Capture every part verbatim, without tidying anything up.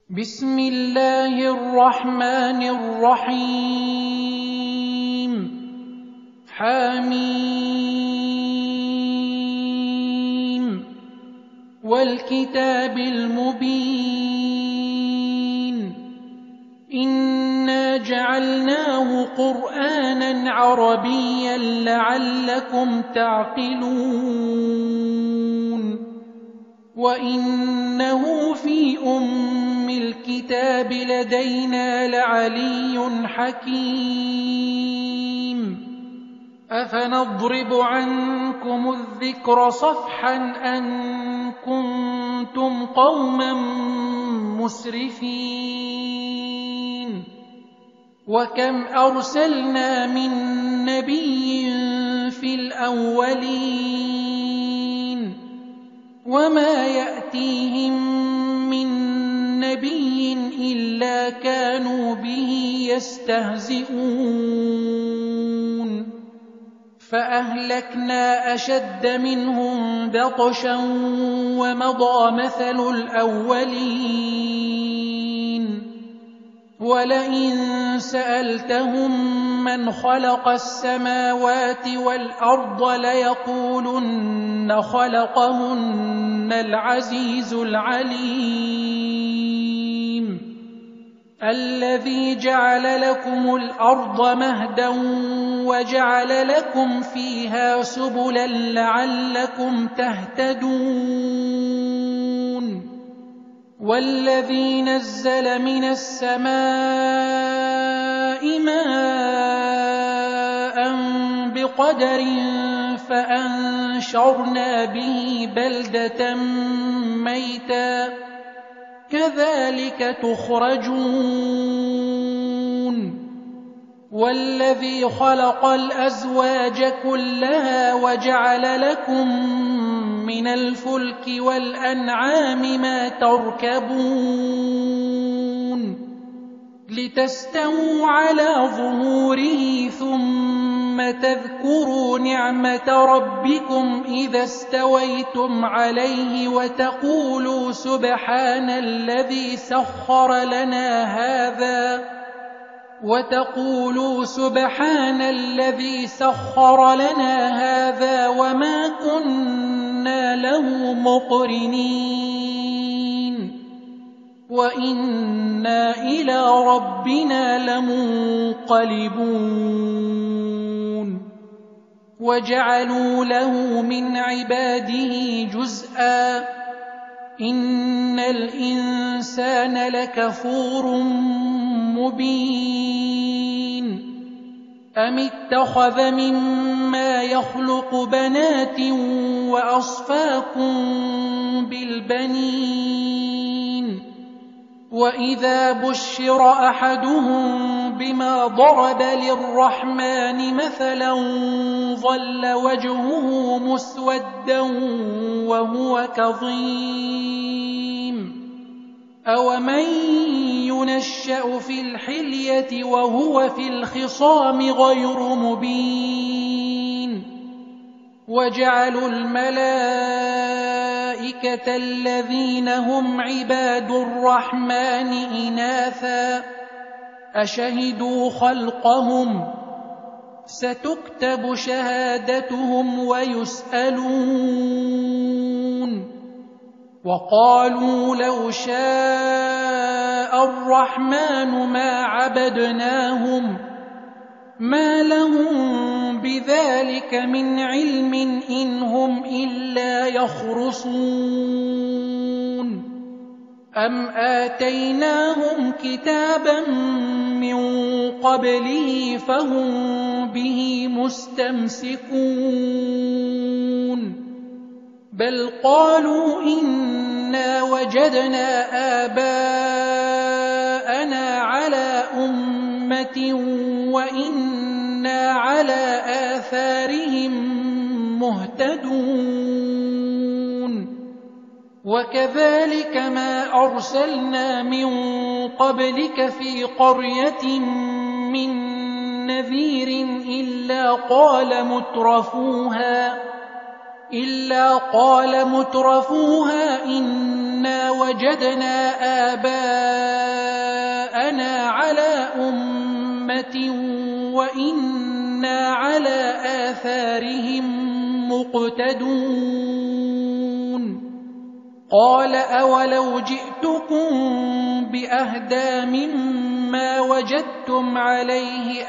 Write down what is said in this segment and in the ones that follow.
بسم الله الرحمن الرحيم حميم والكتاب المبين إنا جعلناه قرآنا عربيا لعلكم تعقلون وإنه في أم الكتاب لدينا لعلي حكيم أفنضرب عنكم الذكر صفحا أن كنتم قوما مسرفين وكم أرسلنا من نبي في الأولين وما يأتيهم من نبي إلا كانوا به يستهزئون فأهلكنا أشد منهم بطشا ومضى مثل الأولين ولئن سألتهم من خلق السماوات والأرض ليقولن خلقهن العزيز العليم الذي جعل لكم الأرض مهدا وجعل لكم فيها سبلا لعلكم تهتدون والذي نزل من السماء ماء بقدر فأنشرنا به بلدة ميتا كذلك تخرجون والذي خلق الأزواج كلها وجعل لكم من الفلك والأنعام ما تركبون لتستووا على ظهوره ثم تذكروا نعمة ربكم إذا استويتم عليه وتقولوا سبحان الذي سخر لنا هذا وتقولوا سبحان الذي سخر لنا هذا وما كنا له مقرنين وإنا إلى ربنا لمنقلبون وجعلوا له من عباده جزءا إن الإنسان لكفور مبين أم اتخذ مما يخلق بنات وأصفاكم بالبنين وإذا بشر أحدهم بما ضرب للرحمن مثلا ظل وجهه مسودا وهو كظيم أومن ينشأ في الحلية وهو في الخصام غير مبين وجعلوا الملائكة الذين هم عباد الرحمن إناثا أشهدوا خلقهم ستكتب شهادتهم ويسألون وقالوا لو شاء الرحمن ما عبدناهم ما لهم بذلك من علم إن هم إلا يخرصون أم آتيناهم كتابا من قبله فهم به مستمسكون بل قالوا إنا وجدنا آباءنا على أمة وإنا على آثارهم مهتدون وكذلك ما أرسلنا من قبلك في قرية من نذير إلا قال مترفوها إلا قال مترفوها إنا إنا وجدنا آباءنا على أمة وإنا على آثارهم مقتدون قال أولو جئتكم بأهدى مما وجدتم عليه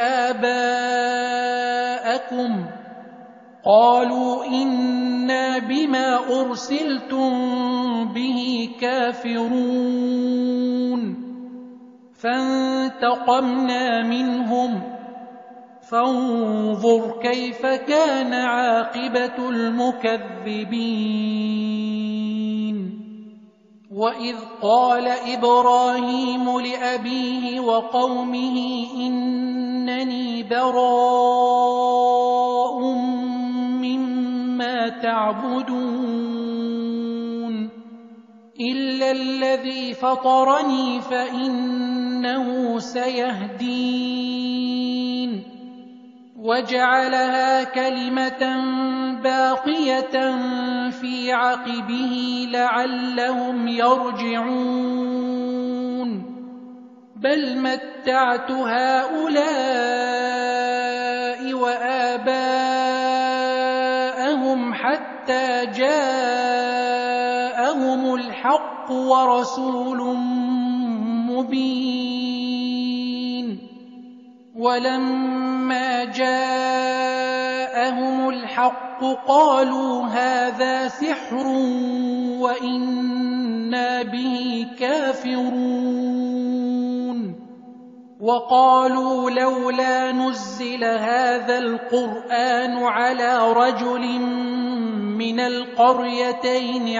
آباءكم قالوا إنا بما أرسلتم به كافرون فانتقمنا منهم فانظر كيف كان عاقبة المكذبين وإذ قال إبراهيم لأبيه وقومه إنني براء مما تعبدون إلا الذي فطرني فإنه سيهدين وجعلها كلمة باقية في عقبه لعلهم يرجعون بل متعت هؤلاء وآباءهم حتى جاءهم الحق ورسول مبين ولما جاءهم الحق قالوا هذا سحر وإنا به كافرون وقالوا لولا نزل هذا القرآن على رجل من القريتين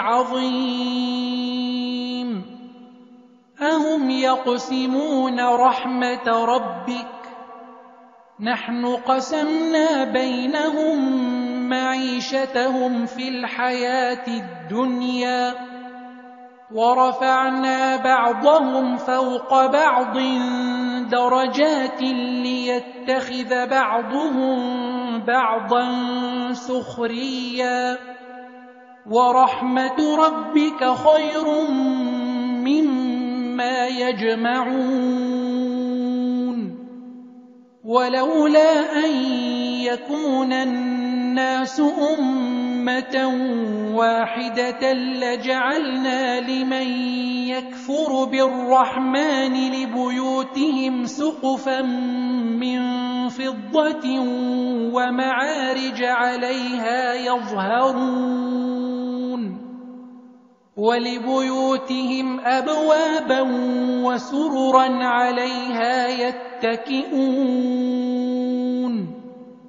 عظيم أهم يقسمون رحمة ربك نحن قسمنا بينهم معيشتهم في الحياة الدنيا ورفعنا بعضهم فوق بعض درجات ليتخذ بعضهم بعضا سخريا ورحمة ربك خير مما يجمعون ولولا أن يكون الناس أمة واحدة لجعلنا لمن يكفر بالرحمن لبيوتهم سقفا من فضة ومعارج عليها يظهرون ولبيوتهم أبوابا وسررا عليها يتكئون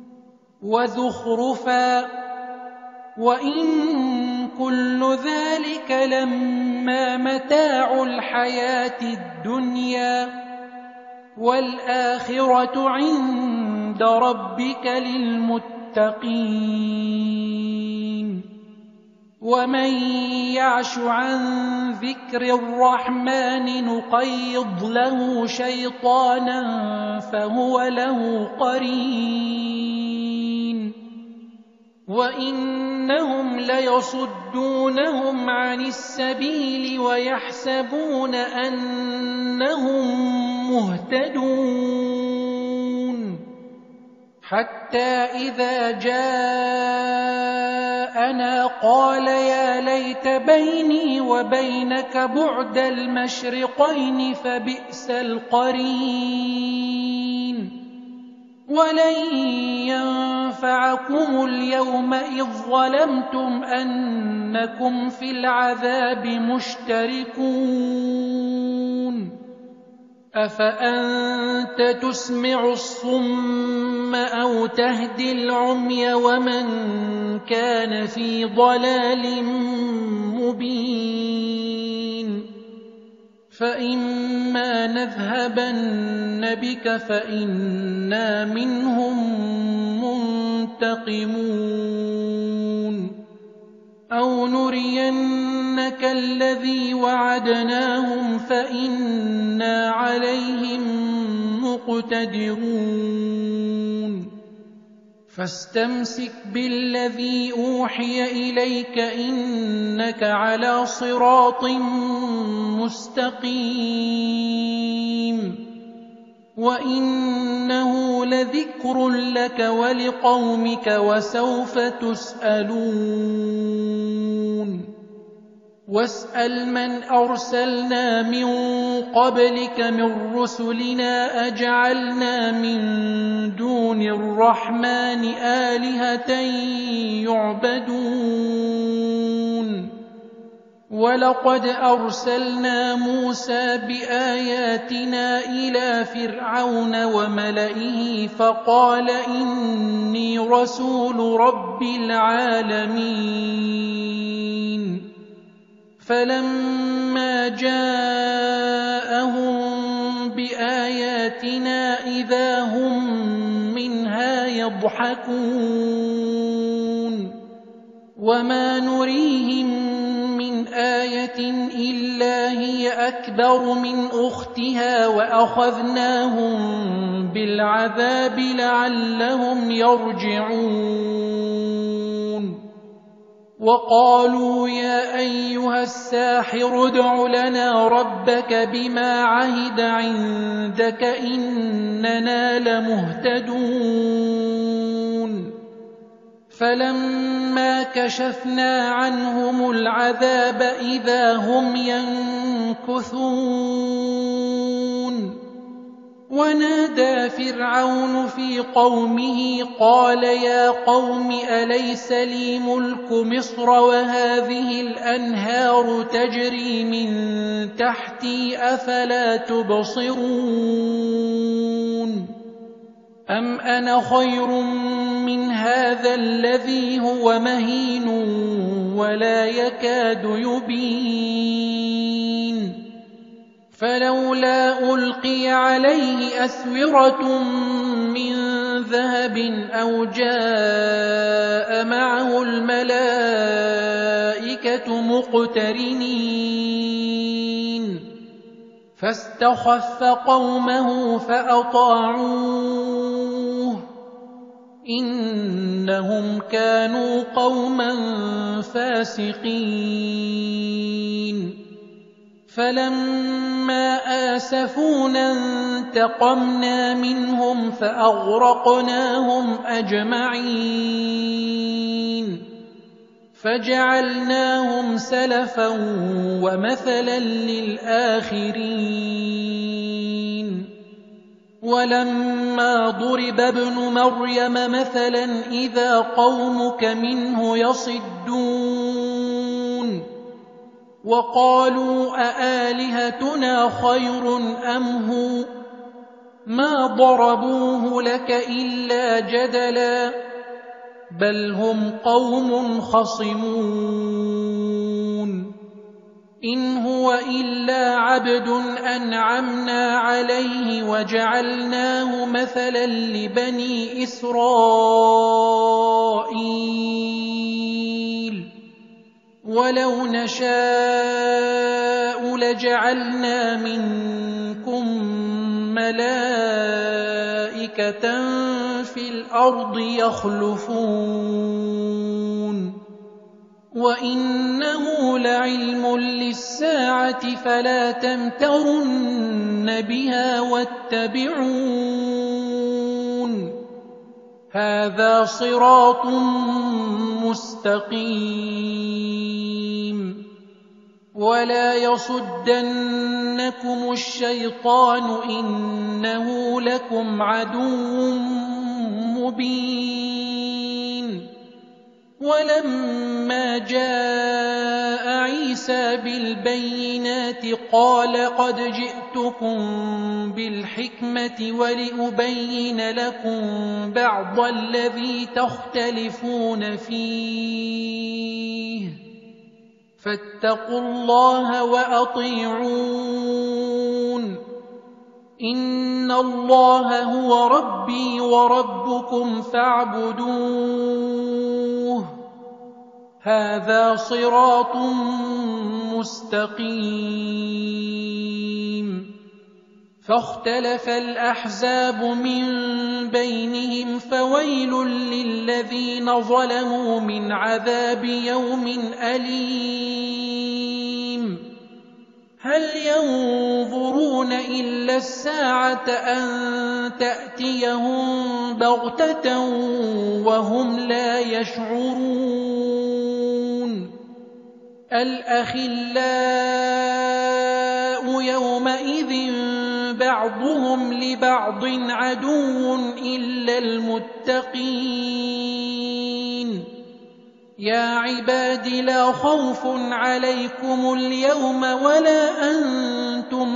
وزخرفا وإن كل ذلك لما متاع الحياة الدنيا والآخرة عند ربك للمتقين ومن يعش عن ذكر الرحمن نقيض له شيطانا فهو له قرين وإنهم ليصدونهم عن السبيل ويحسبون أنهم مهتدون حتى إذا جاءنا قال يا ليت بيني وبينك بعد المشرقين فبئس القرين ولن ينفعكم اليوم إذ ظلمتم أنكم في العذاب مشتركون أفأنت تسمع الصم أو تهدي العمي ومن كان في ضلال مبين فإما نذهبن بك فإنا منهم منتقمون أو نرينك الذي وعدناهم فإنا عليهم مقتدرون فاستمسك بالذي أوحي إليك إنك على صراط مستقيم وإنه لذكر لك ولقومك وسوف تسألون واسأل من أرسلنا من قبلك من رسلنا أجعلنا من دون الرحمن آلهة يعبدون ولقد أرسلنا موسى بآياتنا إلى فرعون وملئه فقال إني رسول رب العالمين فلما جاءهم بآياتنا إذا هم منها يضحكون وما نريهم من آية إلا هي أكبر من أختها وأخذناهم بالعذاب لعلهم يرجعون وقالوا يا أيها الساحر ادع لنا ربك بما عهد عندك إننا لمهتدون فلما كشفنا عنهم العذاب إذا هم ينكثون ونادى فرعون في قومه قال يا قوم أليس لي ملك مصر وهذه الأنهار تجري من تحتي أفلا تبصرون أم أنا خير من هذا الذي هو مهين ولا يكاد يبين فلولا ألقي عليه أسورة من ذهب أو جاء معه الملائكة مقترنين فاستخف قومه فأطاعوه إنهم كانوا قوما فاسقين فلما آسفونا انتقمنا منهم فأغرقناهم أجمعين فجعلناهم سلفا ومثلا للآخرين ولما ضرب ابن مريم مثلا إذا قومك منه يصدون وقالوا أآلهتنا خير أم هو ما ضربوه لك إلا جدلا بل هم قوم خصمون إن هو إلا عبد أنعمنا عليه وجعلناه مثلا لبني إسرائيل ولو نشاء لجعلنا منكم ملائكة في الأرض يخلفون وإنه لعلم للساعة فلا تمترن بها واتبعون هذا صراط مستقيم ولا يصدنكم الشيطان إنه لكم عدو مبين ولما جاء عيسى بالبينات قال قد جئتكم بالحكمة ولأبين لكم بعض الذي تختلفون فيه فاتقوا الله وأطيعون إن الله هو ربي وربكم فاعبدوه هذا صراط مستقيم فاختلف الأحزاب من بينهم فويل للذين ظلموا من عذاب يوم أليم هل ينظرون إلا الساعة أن تأتيهم بغتة وهم لا يشعرون الأخلاء يومئذ بعضهم لبعض عدو إلا المتقين يا عباد لا خوف عليكم اليوم ولا أنتم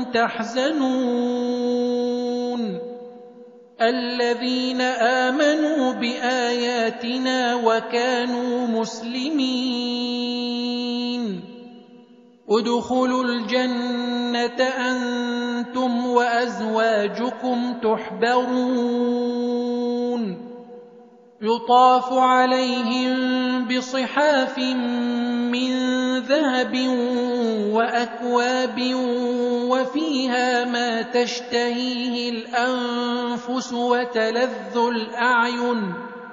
تحزنون الذين آمنوا بآياتنا وكانوا مسلمين ادخلوا الجنة أنتم وأزواجكم تحبرون يطاف عليهم بصحاف من ذهب وأكواب وفيها ما تشتهيه الأنفس وتلذ الأعين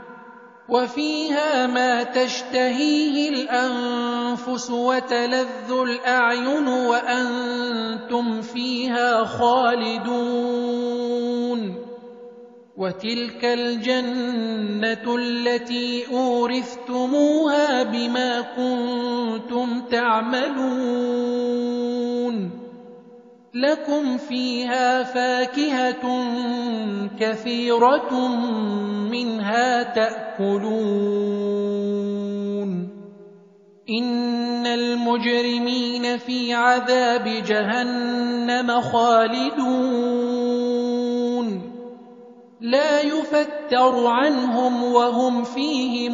وفيها ما تشتهيه الأنفس وتلذ الأعين وأنتم فيها خالدون وتلك الجنة التي أورثتموها بما كنتم تعملون لكم فيها فاكهة كثيرة منها تأكلون إن المجرمين في عذاب جهنم خالدون لا يفتر عنهم وهم فيه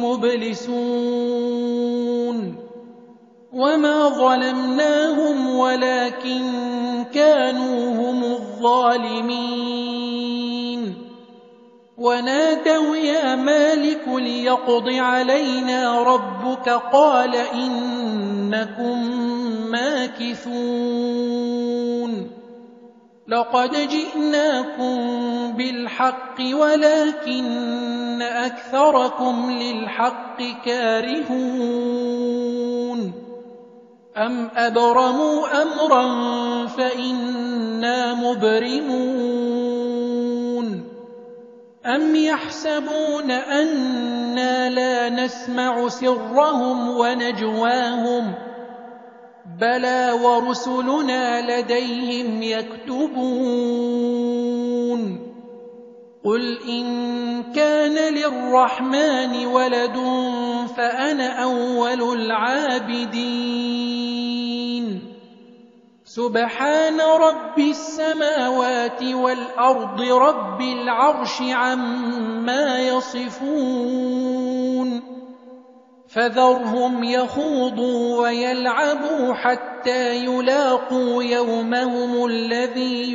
مبلسون وما ظلمناهم ولكن كانوا هم الظالمين ونادوا يا مالك ليقض علينا ربك قال إنكم ماكثون لقد جئناكم بالحق ولكن أكثركم للحق كارهون أم أبرموا أمرا فإنا مبرمون أم يحسبون أنا لا نسمع سرهم ونجواهم بلى ورسلنا لديهم يكتبون قل إن كان للرحمن ولد فأنا أول العابدين سبحان رب السماوات والأرض رب العرش عما يصفون فذرهم يخوضوا ويلعبوا حتى يلاقوا يومهم الذي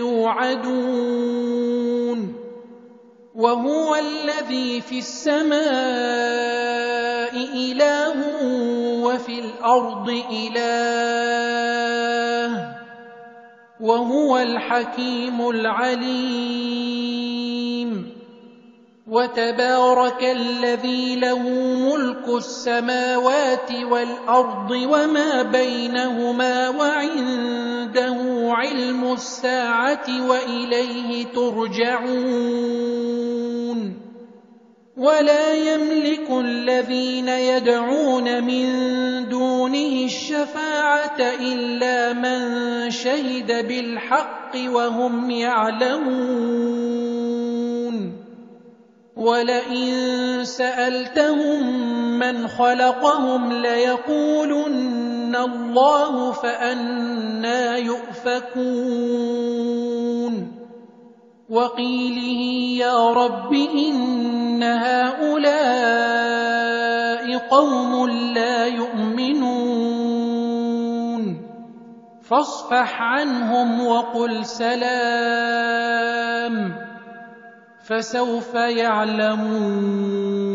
يوعدون وهو الذي في السماء إله وفي الأرض إله وهو الحكيم العليم وتبارك الذي له ملك السماوات والأرض وما بينهما وعنده علم الساعة وإليه ترجعون ولا يملك الذين يدعون من دونه الشفاعة إلا من شهد بالحق وهم يعلمون ولئن سألتهم من خلقهم ليقولن الله فأنى يؤفكون وقيله يا رب إن هؤلاء قوم لا يؤمنون فاصفح عنهم وقل سلام فسوف يعلمون